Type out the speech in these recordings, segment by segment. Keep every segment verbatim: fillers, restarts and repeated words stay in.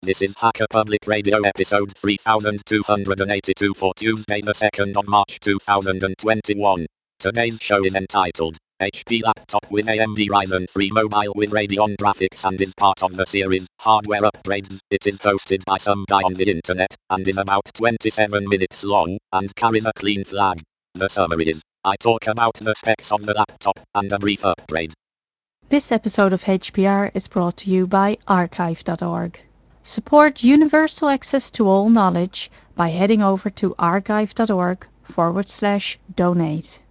This is Hacker Public Radio episode three thousand two hundred eighty-two for Tuesday the second of March two thousand twenty-one. Today's show is entitled H P Laptop with A M D Ryzen three Mobile with Radeon Graphics and is part of the series Hardware Upgrades. It is hosted by some guy on the internet and is about twenty-seven minutes long and carries a clean flag. The summary is, I talk about the specs of the laptop and a brief upgrade. This episode of H P R is brought to you by archive dot org. Support universal access to all knowledge by heading over to archive dot org forward slash donate.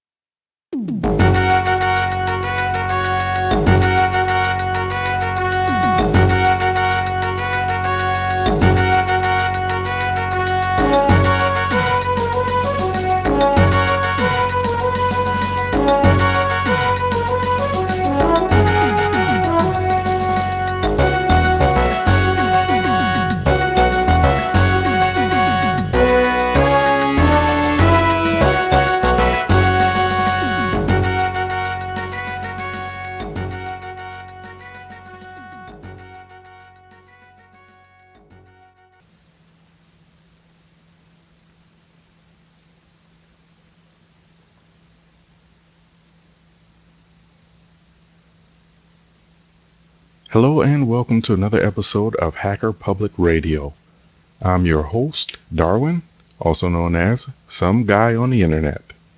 Hello and welcome to another episode of Hacker Public Radio. I'm your host, Darwin, also known as Some Guy on the Internet.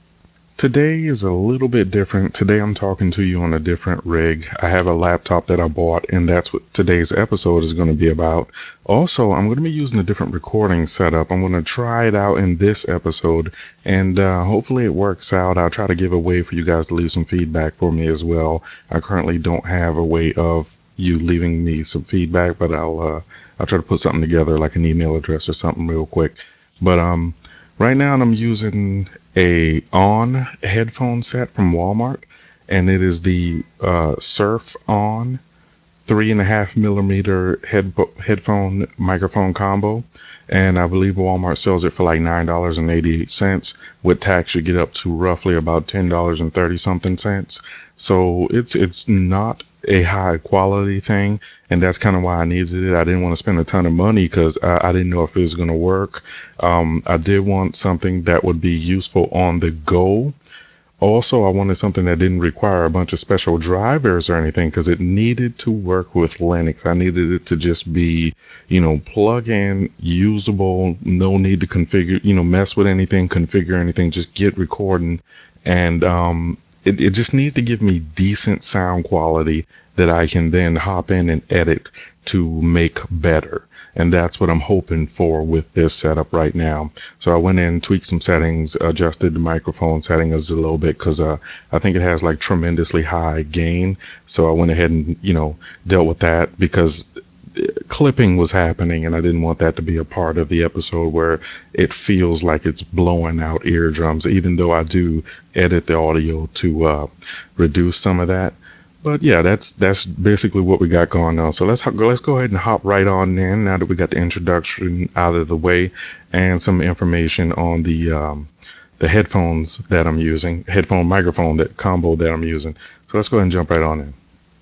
Today is a little bit different. Today I'm talking to you on a different rig. I have a laptop that I bought, and that's what today's episode is going to be about. Also, I'm going to be using a different recording setup. I'm going to try it out in this episode, and uh, hopefully it works out. I'll try to give a way for you guys to leave some feedback for me as well. I currently don't have a way of you leaving me some feedback, but I'll uh, I'll try to put something together, like an email address or something real quick. But um, right now I'm using a On headphone set from Walmart, and it is the uh, Surf On three and a half millimeter head headphone microphone combo, and I believe Walmart sells it for like nine dollars and eighty cents. With tax, you get up to roughly about ten dollars and thirty something cents. So it's it's not a high quality thing, and that's kind of why I needed it. I didn't want to spend a ton of money because I, I didn't know if it was going to work. Um, I did want something that would be useful on the go. Also, I wanted something that didn't require a bunch of special drivers or anything because it needed to work with Linux. I needed it to just be, you know, plug in, usable, no need to configure, you know, mess with anything, configure anything, just get recording. And um, it, it just needed to give me decent sound quality that I can then hop in and edit to make better. And that's what I'm hoping for with this setup right now. So I went in, tweaked some settings, adjusted the microphone settings a little bit because uh, I think it has like tremendously high gain. So I went ahead and, you know, dealt with that because clipping was happening and I didn't want that to be a part of the episode where it feels like it's blowing out eardrums, even though I do edit the audio to uh, reduce some of that. But yeah, that's that's basically what we got going on. So let's ho- let's go ahead and hop right on in now that we got the introduction out of the way and some information on the um, the headphones that I'm using, headphone microphone that combo that I'm using. So let's go ahead and jump right on in.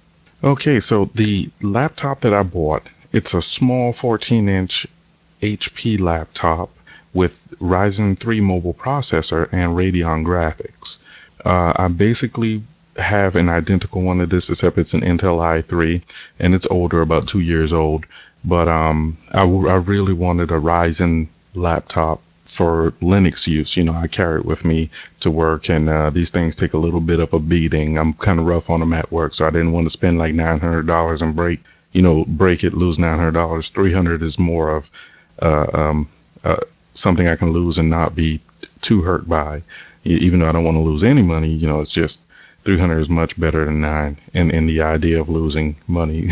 Okay, so the laptop that I bought, it's a small fourteen inch H P laptop with Ryzen three mobile processor and Radeon graphics. Uh, I basically have an identical one of this, except it's an Intel i three, and it's older, about two years old. But um, I, w- I really wanted a Ryzen laptop for Linux use. You know, I carry it with me to work, and uh, these things take a little bit of a beating. I'm kind of rough on them at work, so I didn't want to spend like nine hundred dollars and break, you know, break it, lose nine hundred dollars. three hundred dollars is more of uh, um, uh, something I can lose and not be too hurt by. E- Even though I don't want to lose any money, you know, it's just three hundred is much better than nine in, in the idea of losing money.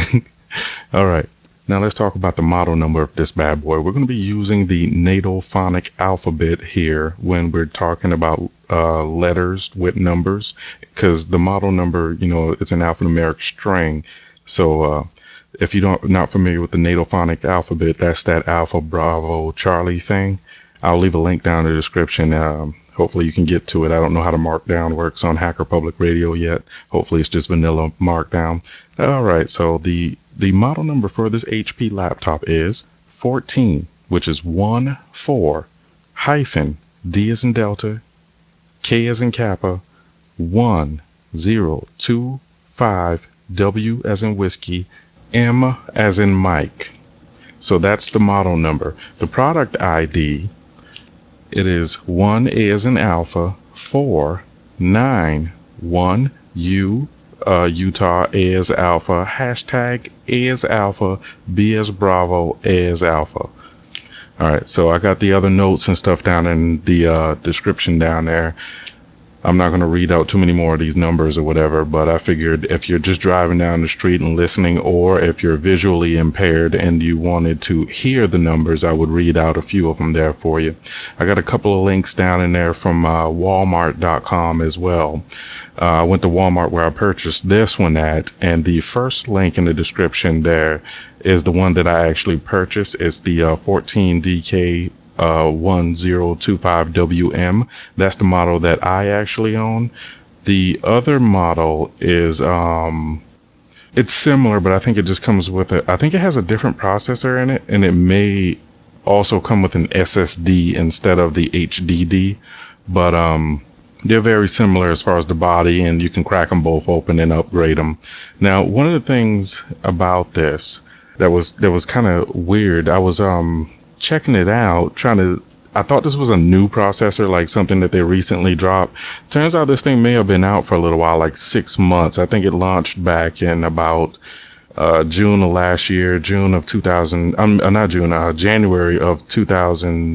All right. Now let's talk about the model number of this bad boy. We're going to be using the Nadophonic alphabet here when we're talking about uh, letters with numbers, because the model number, you know, it's an alphanumeric string. So uh, if you don't not familiar with the Nadophonic alphabet, that's that Alpha Bravo Charlie thing. I'll leave a link down in the description. Um, hopefully you can get to it. I don't know how the Markdown works on Hacker Public Radio yet. Hopefully it's just vanilla Markdown. All right, so the The model number for this H P laptop is fourteen, which is one four hyphen D as in Delta, K as in Kappa, one zero two five W as in Whiskey, M as in Mike. So that's the model number. The product I D, it is one A as in Alpha, four nine one U, uh, Utah, A as Alpha, hashtag A as Alpha, B as Bravo, A as Alpha. All right, so I got the other notes and stuff down in the uh, description down there. I'm not going to read out too many more of these numbers or whatever, but I figured if you're just driving down the street and listening, or if you're visually impaired and you wanted to hear the numbers, I would read out a few of them there for you. I got a couple of links down in there from uh, Walmart dot com as well. Uh, I went to Walmart where I purchased this one at, and the first link in the description there is the one that I actually purchased. It's the uh, fourteen D K uh, one zero two five W M. That's the model that I actually own. The other model is, um, it's similar, but I think it just comes with it. I think it has a different processor in it, and it may also come with an S S D instead of the H D D, but, um, they're very similar as far as the body, and you can crack them both open and upgrade them. Now, one of the things about this that was that was kind of weird, I was um checking it out, trying to. I thought this was a new processor, like something that they recently dropped. Turns out this thing may have been out for a little while, like six months. I think it launched back in about uh, June of last year, June of two thousand. Um, uh, not June, uh, January of two thousand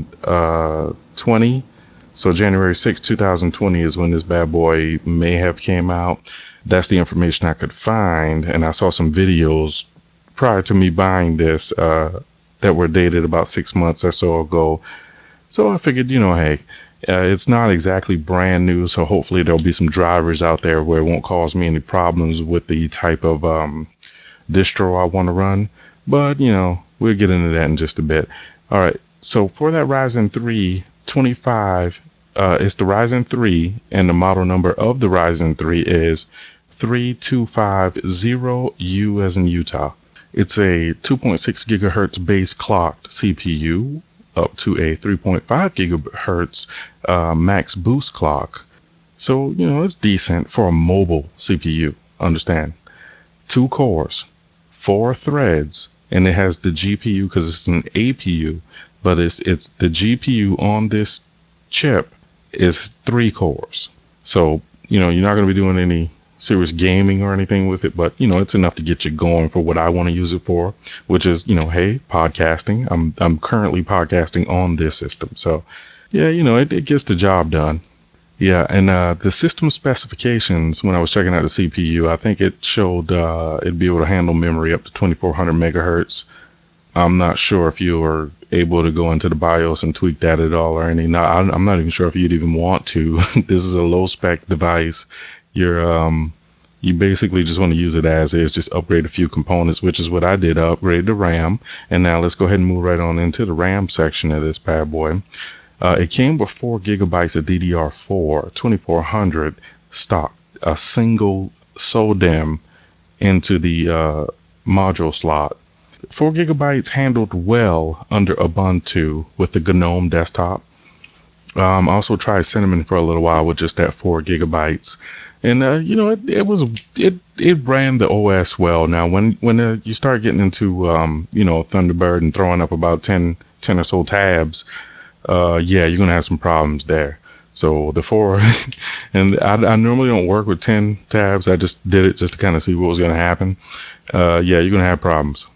twenty. So January sixth, two thousand twenty is when this bad boy may have came out. That's the information I could find. And I saw some videos prior to me buying this uh, that were dated about six months or so ago. So I figured, you know, hey, uh, it's not exactly brand new. So hopefully there'll be some drivers out there where it won't cause me any problems with the type of um, distro I want to run. But, you know, we'll get into that in just a bit. All right. So for that Ryzen three twenty-five, uh, it's the Ryzen three, and the model number of the Ryzen three is three two five zero U as in Utah. It's a two point six gigahertz base clocked C P U up to a three point five gigahertz uh, max boost clock. So, you know, it's decent for a mobile C P U. Understand? Two cores, four threads, and it has the G P U because it's an A P U, but it's it's the G P U on this chip is three cores. So, you know, you're not going to be doing any serious gaming or anything with it, but, you know, it's enough to get you going for what I want to use it for, which is, you know, hey, podcasting. I'm I'm currently podcasting on this system. So, yeah, you know, it, it gets the job done. Yeah, and uh, the system specifications, when I was checking out the C P U, I think it showed uh, it'd be able to handle memory up to twenty-four hundred megahertz. I'm not sure if you were able to go into the BIOS and tweak that at all or anything. No, I'm not even sure if you'd even want to. This is a low spec device. You're um, you basically just want to use it as is, just upgrade a few components, which is what I did. I upgraded the RAM, and now let's go ahead and move right on into the RAM section of this bad boy. Uh, it came with four gigabytes of D D R four, twenty-four hundred stock, a single SODIMM into the uh, module slot. Four gigabytes handled well under Ubuntu with the GNOME desktop. Um, I also tried Cinnamon for a little while with just that four gigabytes, and uh, you know, it, it was it it ran the O S well. Now, when when uh, you start getting into um, you know, Thunderbird and throwing up about ten, ten or so tabs, uh, yeah, you're gonna have some problems there. So the four, and I, I normally don't work with ten tabs. I just did it just to kind of see what was gonna happen. Uh, yeah, you're gonna have problems.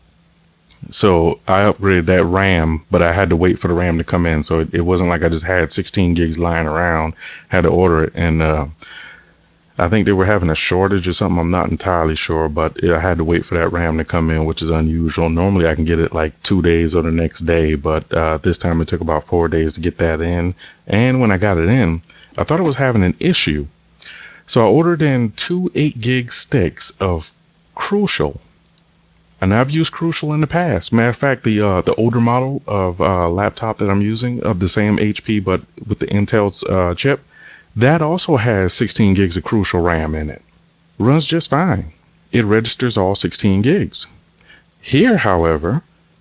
So I upgraded that RAM, but I had to wait for the RAM to come in. So it, it wasn't like I just had sixteen gigs lying around. Had to order it, and uh, I think they were having a shortage or something. I'm not entirely sure, but I had to wait for that RAM to come in, which is unusual. Normally I can get it like two days or the next day, but uh, this time it took about four days to get that in. And when I got it in, I thought it was having an issue. So I ordered in two eight gig sticks of Crucial. And I've used Crucial in the past. Matter of fact, the uh, the older model of uh, laptop that I'm using, of the same H P but with the Intel's uh, chip, that also has sixteen gigs of Crucial RAM in it. Runs just fine. it registers all sixteen gigs. Here, however,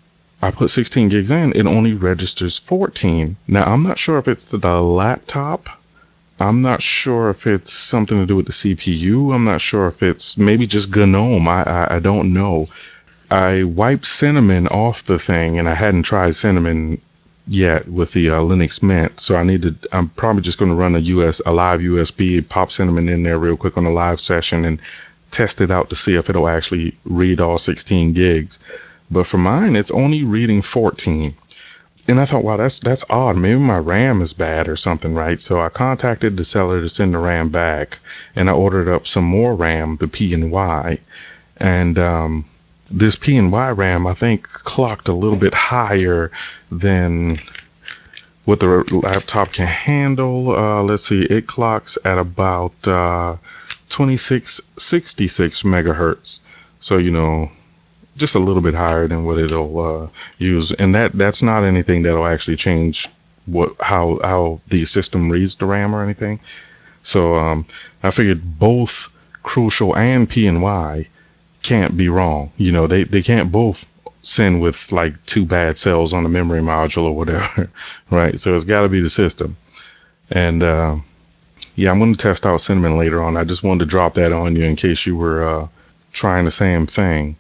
I put sixteen gigs in, it only registers fourteen. Now, I'm not sure if it's the laptop. I'm not sure if it's something to do with the C P U. I'm not sure if it's maybe just GNOME. I, I, I don't know. I wiped Cinnamon off the thing, and I hadn't tried Cinnamon yet with the uh, Linux Mint. So I needed, I'm probably just going to run a U S, a live U S B, pop Cinnamon in there real quick on a live session and test it out to see if it'll actually read all sixteen gigs. But for mine, it's only reading fourteen. And I thought, wow, that's that's odd. Maybe my RAM is bad or something, right? So I contacted the seller to send the RAM back, and I ordered up some more RAM, the P N Y. And um, this P N Y RAM, I think, clocked a little bit higher than what the laptop can handle. Uh, let's see, it clocks at about uh, twenty-six sixty-six megahertz. So, you know, just a little bit higher than what it'll uh, use, and that that's not anything that'll actually change what how how the system reads the RAM or anything. So um, I figured both Crucial and P N Y can't be wrong. You know, they they can't both send with like two bad cells on the memory module or whatever, right? So it's got to be the system. And uh, yeah, I'm going to test out Cinnamon later on. I just wanted to drop that on you in case you were uh, trying the same thing.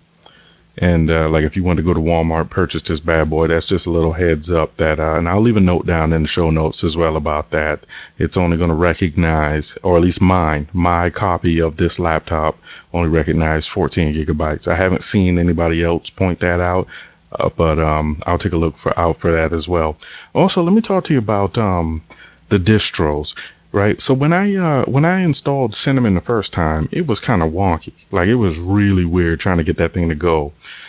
And uh, like if you want to go to Walmart, purchase this bad boy, that's just a little heads up that, uh, and I'll leave a note down in the show notes as well about that. It's only going to recognize, or at least mine, my copy of this laptop only recognize fourteen gigabytes. I haven't seen anybody else point that out, uh, but um, I'll take a look for out for that as well. Also, let me talk to you about um, the distros. Right. So when I uh, when I installed Cinnamon the first time, it was kind of wonky. Like it was really weird trying to get that thing to go.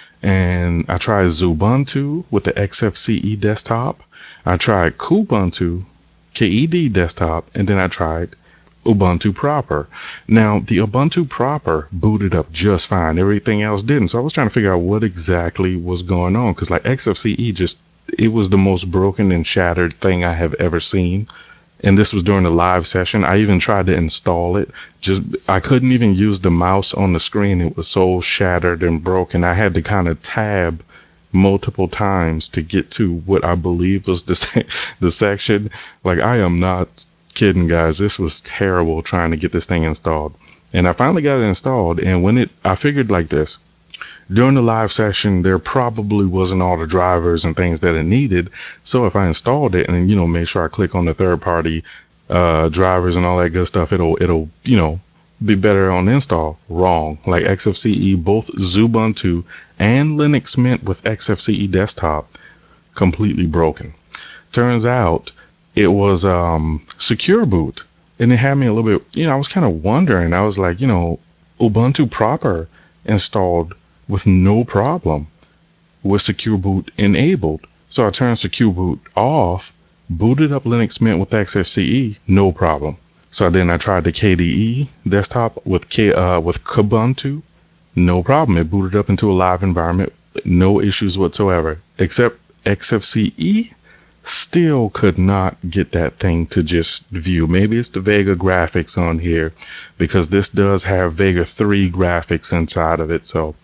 And I tried Xubuntu with the X F C E desktop. I tried Kubuntu, K E D desktop, and then I tried Ubuntu proper. Now the Ubuntu proper booted up just fine. Everything else didn't. So I was trying to figure out what exactly was going on, because like X F C E just, it was the most broken and shattered thing I have ever seen. And this was during the live session. I even tried to install it. Just, I couldn't even use the mouse on the screen. It was so shattered and broken. I had to kind of tab multiple times to get to what I believe was the, se- the section. Like, I am not kidding, guys. This was terrible trying to get this thing installed. And I finally got it installed. And when it, I figured like this. During the live session, there probably wasn't all the drivers and things that it needed. So if I installed it and, you know, make sure I click on the third party uh, drivers and all that good stuff, it'll, it'll, you know, be better on install. Wrong. Like X F C E, both Xubuntu and Linux Mint with X F C E desktop, completely broken. Turns out it was um, Secure Boot. And it had me a little bit, you know, I was kind of wondering. I was like, you know, Ubuntu proper installed with no problem with Secure Boot enabled. So I turned Secure Boot off, booted up Linux Mint with X F C E, no problem. So then I tried the K D E desktop with K, uh, with Kubuntu, no problem. It booted up into a live environment, no issues whatsoever. Except X F C E still could not get that thing to just view. Maybe it's the Vega graphics on here, because this does have Vega three graphics inside of it. So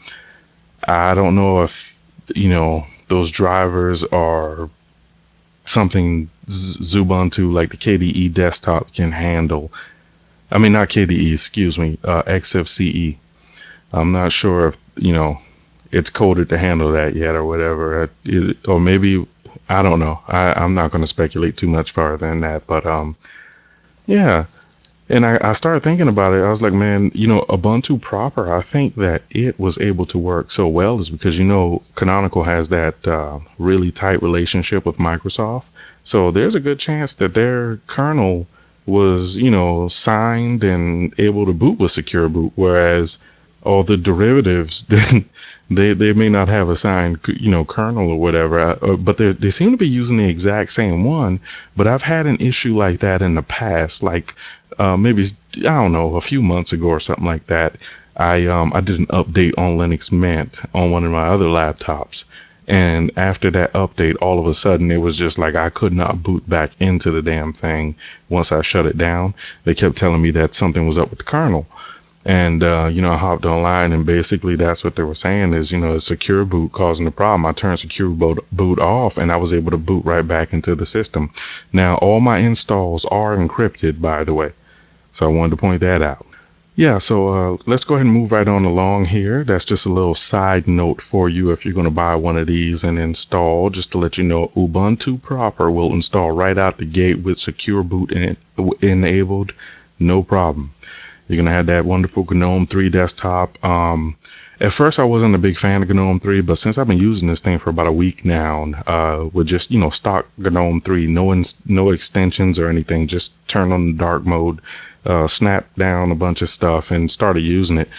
I don't know if, you know, those drivers are something Xubuntu like the K D E desktop can handle. I mean, not K D E, excuse me, uh, X F C E. I'm not sure if, you know, it's coded to handle that yet or whatever. It, or maybe, I don't know. I, I'm not going to speculate too much farther than that. But, um, yeah. And I, I started thinking about it. I was like, man, you know, Ubuntu proper, I think that it was able to work so well is because, you know, Canonical has that uh, really tight relationship with Microsoft. So there's a good chance that their kernel was, you know, signed and able to boot with Secure Boot, whereas all the derivatives, they they may not have a signed, you know, kernel or whatever, uh, but they they seem to be using the exact same one. But I've had an issue like that in the past, like uh, maybe I don't know, a few months ago or something like that. I um I did an update on Linux Mint on one of my other laptops, and after that update, all of a sudden it was just like I could not boot back into the damn thing once I shut it down. They kept telling me that something was up with the kernel. And, uh, you know, I hopped online and basically that's what they were saying is, you know, secure boot causing the problem. I turned secure boot, boot off and I was able to boot right back into the system. Now, all my installs are encrypted, by the way. So I wanted to point that out. Yeah, so uh, let's go ahead and move right on along here. That's just a little side note for you if you're going to buy one of these and install. Just to let you know, Ubuntu proper will install right out the gate with secure boot in, enabled. No problem. You're going to have that wonderful GNOME three desktop. Um, at first, I wasn't a big fan of GNOME three, but since I've been using this thing for about a week now, uh, with just, you know, stock GNOME three, no, ins- no extensions or anything, just turn on the dark mode, uh, snap down a bunch of stuff and started using it.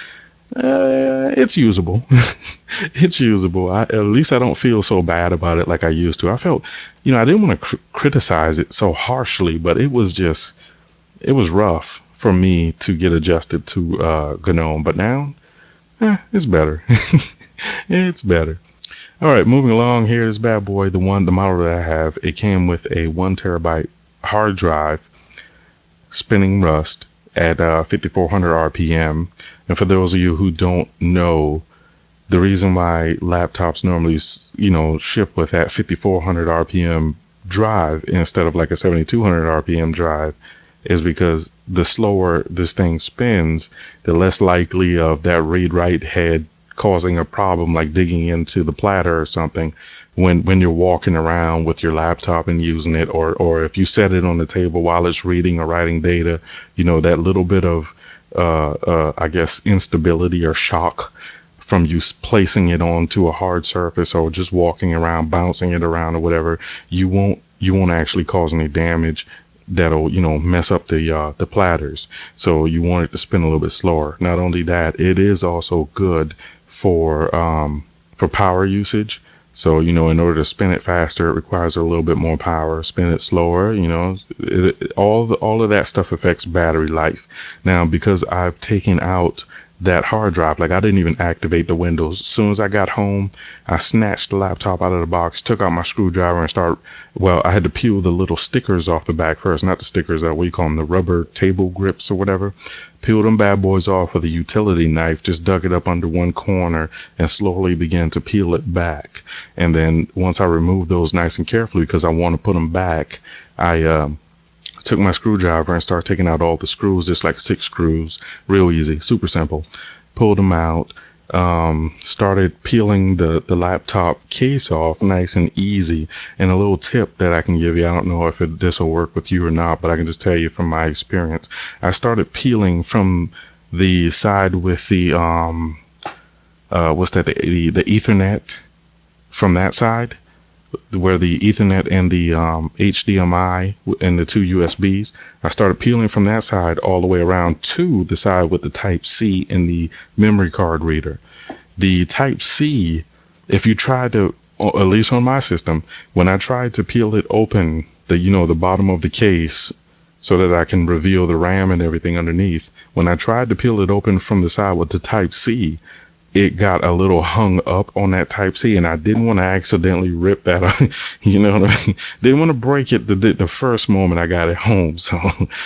Uh, it's usable. It's usable. I, at least I don't feel so bad about it like I used to. I felt, you know, I didn't want to cr- criticize it so harshly, but it was just, it was rough for me to get adjusted to uh, GNOME. But now, eh, it's better. It's better. All right, moving along here, this bad boy, the one, the model that I have, it came with a one terabyte hard drive, spinning Rust at uh, fifty-four hundred R P M. And for those of you who don't know, the reason why laptops normally, you know, ship with that fifty-four hundred R P M drive instead of like a seventy-two hundred R P M drive is because the slower this thing spins, the less likely of that read-write head causing a problem like digging into the platter or something when when you're walking around with your laptop and using it, or or if you set it on the table while it's reading or writing data, you know, that little bit of uh, uh, I guess instability or shock from you placing it onto a hard surface or just walking around, bouncing it around or whatever, you won't you won't actually cause any damage that'll, you know, mess up the uh, the platters. So you want it to spin a little bit slower. Not only that, it is also good for um, for power usage. So, you know, in order to spin it faster, it requires a little bit more power. Spin it slower, you know, it, it, all the, all of that stuff affects battery life. Now, because I've taken out that hard drive, like I didn't even activate the Windows. As soon as I got home, I snatched the laptop out of the box, took out my screwdriver and started, well, I had to peel the little stickers off the back first, not the stickers that we call them, the rubber table grips or whatever. Peeled them bad boys off with a utility knife, just dug it up under one corner and slowly began to peel it back. And then once I removed those nice and carefully, because I want to put them back, I, um, took my screwdriver and started taking out all the screws. There's like six screws, real easy, super simple. Pulled them out, um, started peeling the, the laptop case off nice and easy. And a little tip that I can give you, I don't know if it, this will work with you or not, but I can just tell you from my experience. I started peeling from the side with the, um, uh, what's that, the, the, the Ethernet from that side, where the Ethernet and the um, H D M I and the two U S Bs. I started peeling from that side all the way around to the side with the Type C and the memory card reader. The Type C, if you try to, at least on my system, when I tried to peel it open, the, you know, the bottom of the case, so that I can reveal the RAM and everything underneath, when I tried to peel it open from the side with the Type C, it got a little hung up on that Type C, and I didn't want to accidentally rip that up. You know what I mean? Didn't want to break it the, the first moment I got it home. So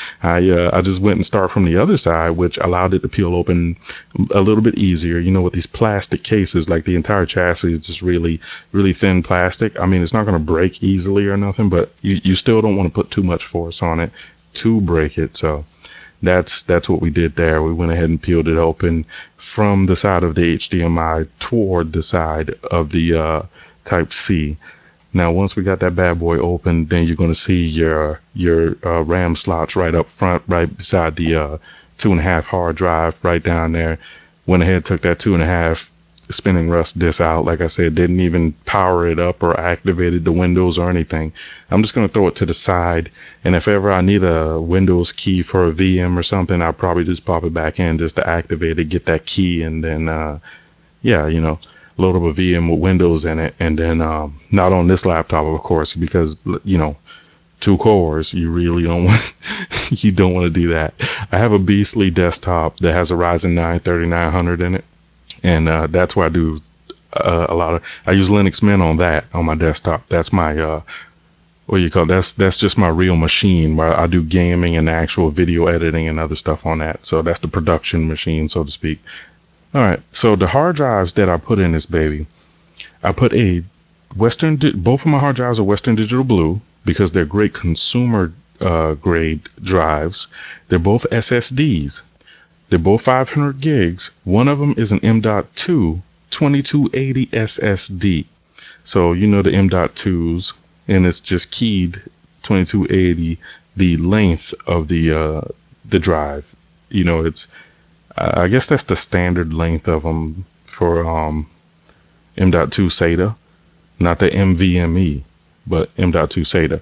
I uh, I just went and started from the other side, which allowed it to peel open a little bit easier. You know, with these plastic cases, like the entire chassis is just really, really thin plastic. I mean, it's not going to break easily or nothing, but you, you still don't want to put too much force on it to break it. So that's that's what we did there. We went ahead and peeled it open from the side of the H D M I toward the side of the uh, Type C. Now, once we got that bad boy open, then you're going to see your your uh, RAM slots right up front, right beside the uh, two and a half hard drive, right down there. Went ahead, took that two and a half spinning Rust disk out. Like I said, didn't even power it up or activated the Windows or anything. I'm just going to throw it to the side. And if ever I need a Windows key for a V M or something, I'll probably just pop it back in just to activate it, get that key, and then, uh, yeah, you know, load up a V M with Windows in it. And then, um, not on this laptop, of course, because, you know, two cores, you really don't want, you don't want to do that. I have a beastly desktop that has a Ryzen nine thirty-nine hundred in it. And uh, that's where I do uh, a lot of, I use Linux Mint on that, on my desktop. That's my uh, what do you call it? that's that's just my real machine where I do gaming and actual video editing and other stuff on that. So that's the production machine, so to speak. All right. So the hard drives that I put in this baby, I put a Western. Both of my hard drives are Western Digital Blue because they're great consumer uh, grade drives. They're both S S Ds. They're both five hundred gigs. One of them is an M dot two twenty-two eighty S S D. So you know the M dot twos, and it's just keyed twenty-two eighty, the length of the uh, the drive. You know, it's uh, I guess that's the standard length of them for um, M dot two SATA, not the M V M E, but M dot two SATA.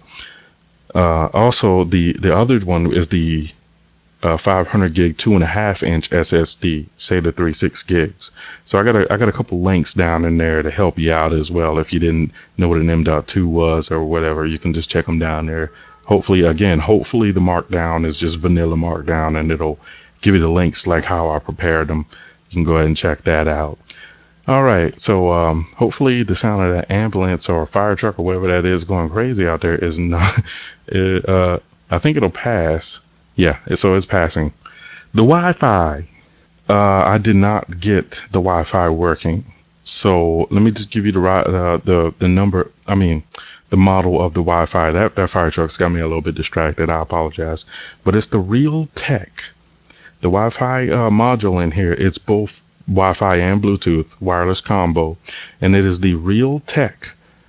Uh, also, the the other one is the uh, five hundred gig, two and a half inch S S D, SATA thirty-six gigs. So I got a I got a couple links down in there to help you out as well. If you didn't know what an M dot two was or whatever, you can just check them down there. Hopefully, again, hopefully the markdown is just vanilla markdown, and it'll give you the links like how I prepared them. You can go ahead and check that out. All right, so um, hopefully the sound of that ambulance or fire truck or whatever that is going crazy out there is not. It, uh, I think it'll pass. Yeah, so it's passing. The Wi-Fi. Uh, I did not get the Wi-Fi working. So let me just give you the uh, the the number. I mean, the model of the Wi-Fi. That that fire truck's got me a little bit distracted. I apologize, but it's the Realtek. The Wi-Fi uh, module in here. It's both Wi-Fi and Bluetooth wireless combo, and it is the Realtek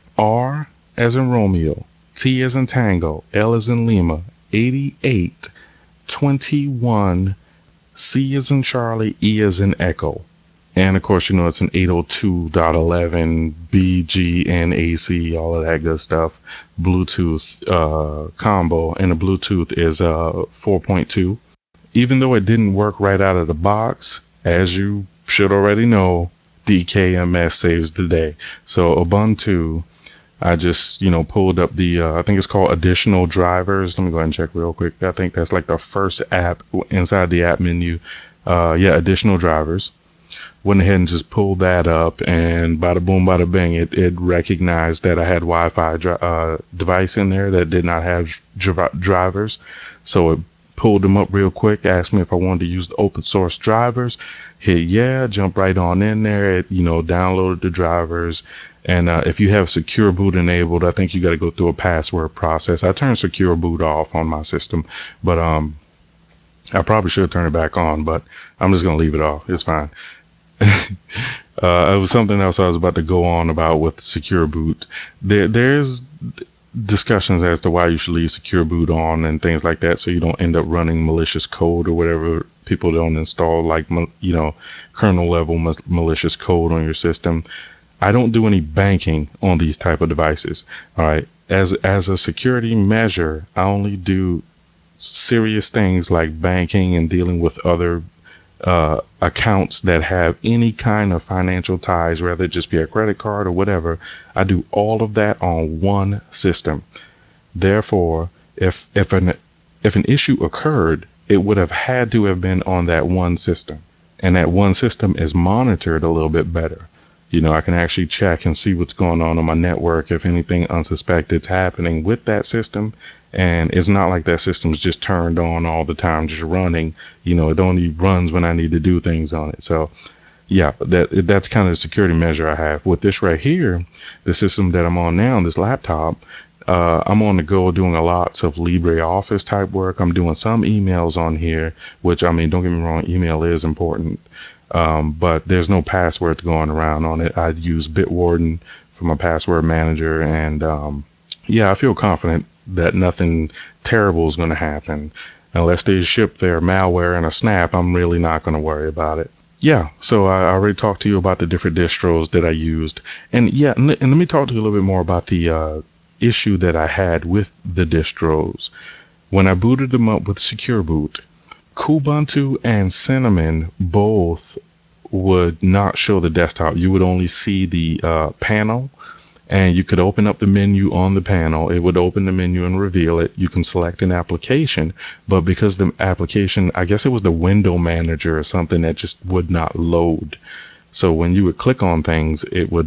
R as in Romeo, T as in Tango, L as in Lima, eighty-eight twenty-one, C as in Charlie, E as in Echo. And of course, you know, it's an eight oh two dot eleven B G N A C, all of that good stuff. Bluetooth uh, combo, and the Bluetooth is uh, four point two. Even though it didn't work right out of the box, as you should already know, D K M S saves the day. So Ubuntu, I just, you know, pulled up the, uh, I think it's called additional drivers. Let me go ahead and check real quick. I think that's like the first app inside the app menu. Uh, yeah, additional drivers. Went ahead and just pulled that up, and bada boom, bada bing, it, it recognized that I had Wi-Fi dri- uh, device in there that did not have dri- drivers. So it pulled them up real quick, asked me if I wanted to use the open source drivers. Hit yeah, jump right on in there. It, you know, downloaded the drivers. And uh, if you have secure boot enabled, I think you got to go through a password process. I turned secure boot off on my system, but um, I probably should turn it back on, but I'm just going to leave it off. It's fine. uh, it was something else I was about to go on about with secure boot. There, there's discussions as to why you should leave secure boot on and things like that, so you don't end up running malicious code or whatever. People don't install like, you know, kernel level ma- malicious code on your system. I don't do any banking on these type of devices. All right. As, as a security measure, I only do serious things like banking and dealing with other uh, accounts that have any kind of financial ties, whether it just be a credit card or whatever. I do all of that on one system. Therefore, if, if an, if an issue occurred, it would have had to have been on that one system, and that one system is monitored a little bit better. You know, I can actually check and see what's going on on my network if anything unsuspected is happening with that system. And it's not like that system's just turned on all the time, just running. You know, it only runs when I need to do things on it. So, yeah, that that's kind of the security measure I have. With this right here, the system that I'm on now, this laptop, uh, I'm on the go doing a lot of LibreOffice type work. I'm doing some emails on here, which, I mean, don't get me wrong, email is important. Um, but there's no password going around on it. I use Bitwarden for my password manager, and um, yeah, I feel confident that nothing terrible is going to happen. Unless they ship their malware in a snap, I'm really not going to worry about it. Yeah, so I already talked to you about the different distros that I used. And yeah, and let, and let me talk to you a little bit more about the uh, issue that I had with the distros. When I booted them up with Secure Boot, Kubuntu and Cinnamon both would not show the desktop. You would only see the uh, panel, and you could open up the menu on the panel. It would open the menu and reveal it. You can select an application, but because the application, I guess it was the window manager or something, that just would not load. So when you would click on things, it would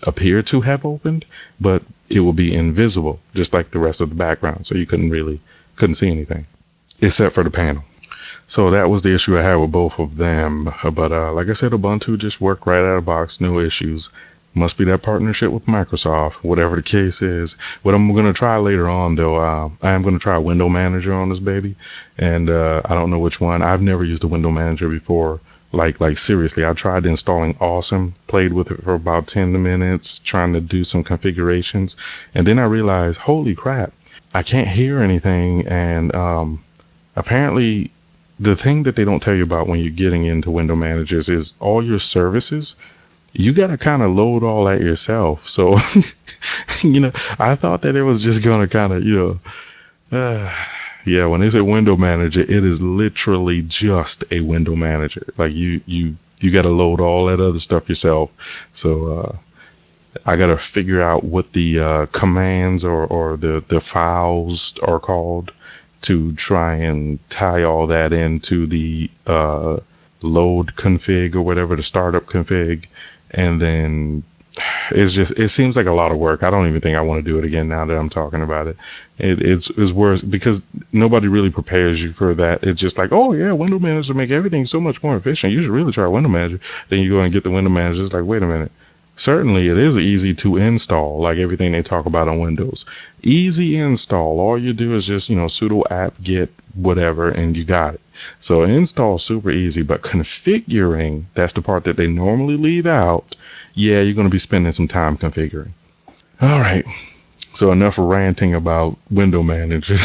appear to have opened, but it will be invisible, just like the rest of the background. So you couldn't really, couldn't see anything except for the panel. So that was the issue I had with both of them. But uh, like I said, Ubuntu just worked right out of the box, no issues. Must be that partnership with Microsoft, whatever the case is. What I'm going to try later on, though, uh, I am going to try Window Manager on this baby. And uh, I don't know which one. I've never used a Window Manager before. Like, like seriously, I tried installing Awesome, played with it for about ten minutes, trying to do some configurations. And then I realized, holy crap, I can't hear anything. And um, apparently, the thing that they don't tell you about when you're getting into Window Managers is all your services. You got to kind of load all that yourself. So, you know, I thought that it was just going to kind of, you know, uh, yeah, when they say window manager, it is literally just a window manager. Like you, you, you got to load all that other stuff yourself. So, uh, I got to figure out what the uh, commands or, or the, the files are called to try and tie all that into the uh, load config or whatever, the startup config. And then it's just, it seems like a lot of work. I don't even think I want to do it again now that I'm talking about it. it it's, it's worse because nobody really prepares you for that. It's just like, oh yeah, window manager make everything so much more efficient. You should really try window manager. Then you go and get the window manager. It's like, wait a minute. Certainly it is easy to install, like everything they talk about on Windows. Easy install. All you do is just, you know, sudo apt get whatever and you got it. So install super easy, but configuring, that's the part that they normally leave out. Yeah, you're going to be spending some time configuring. All right. So enough ranting about window manager.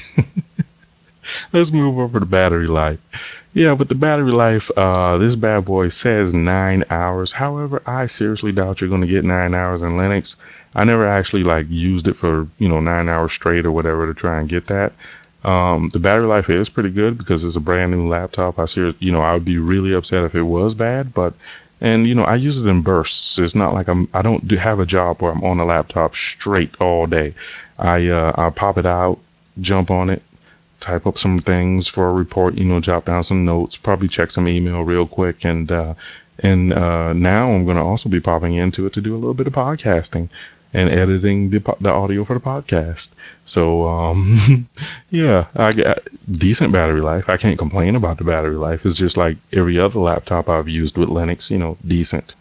Let's move over to battery life. Yeah, with the battery life, uh, this bad boy says nine hours. However, I seriously doubt you're going to get nine hours in Linux. I never actually like used it for, you know, nine hours straight or whatever to try and get that. Um, the battery life is pretty good because it's a brand new laptop. I see, you know, I would be really upset if it was bad, but, and, you know, I use it in bursts. It's not like I'm, I don't do have a job where I'm on a laptop straight all day. I, uh, I'll pop it out, jump on it, type up some things for a report, you know, jot down some notes, probably check some email real quick. And, uh, and, uh, now I'm going to also be popping into it to do a little bit of podcasting and editing the, the audio for the podcast. So, um, yeah, I got decent battery life. I can't complain about the battery life. It's just like every other laptop I've used with Linux, you know, decent.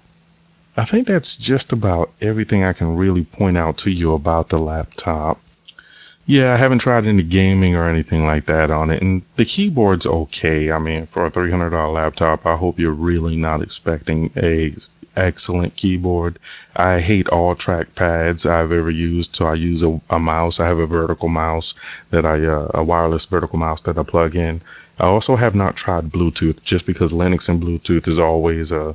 I think that's just about everything I can really point out to you about the laptop. Yeah, I haven't tried any gaming or anything like that on it. And the keyboard's okay. I mean, for a three hundred dollars laptop, I hope you're really not expecting a excellent keyboard. I hate all trackpads I've ever used. So I use a, a mouse. I have a vertical mouse that I, uh, a wireless vertical mouse that I plug in. I also have not tried Bluetooth just because Linux and Bluetooth is always a,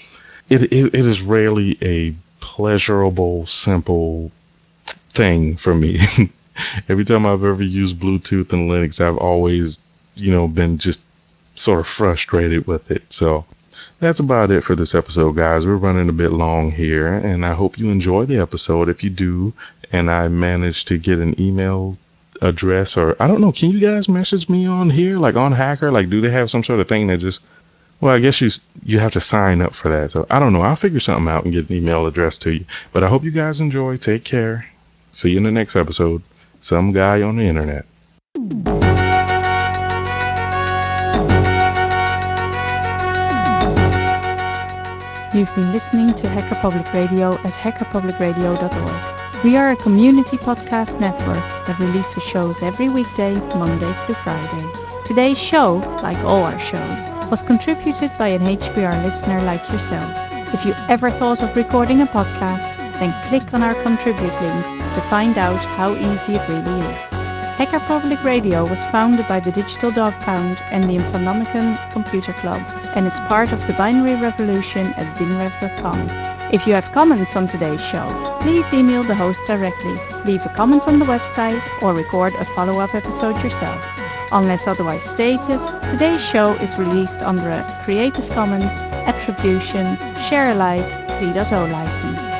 it, it, it is rarely a pleasurable, simple thing for me. Every time I've ever used Bluetooth and Linux, I've always, you know, been just sort of frustrated with it. So that's about it for this episode, guys. We're running a bit long here, and I hope you enjoy the episode. If you do, and I managed to get an email address, or I don't know, can you guys message me on here, like on Hacker? Like, do they have some sort of thing that just, well, I guess you you have to sign up for that. So I don't know. I'll figure something out and get an email address to you. But I hope you guys enjoy. Take care. See you in the next episode. Some guy on the internet. You've been listening to Hacker Public Radio at hacker public radio dot org. We are a community podcast network that releases shows every weekday, Monday through Friday. Today's show, like all our shows, was contributed by an H P R listener like yourself. If you ever thought of recording a podcast, then click on our contribute link to find out how easy it really is. Hacker Public Radio was founded by the Digital Dog Pound and the Infonomicon Computer Club and is part of the binary revolution at binrev dot com. If you have comments on today's show, please email the host directly, leave a comment on the website, or record a follow-up episode yourself. Unless otherwise stated, today's show is released under a Creative Commons Attribution Share Alike three point oh license.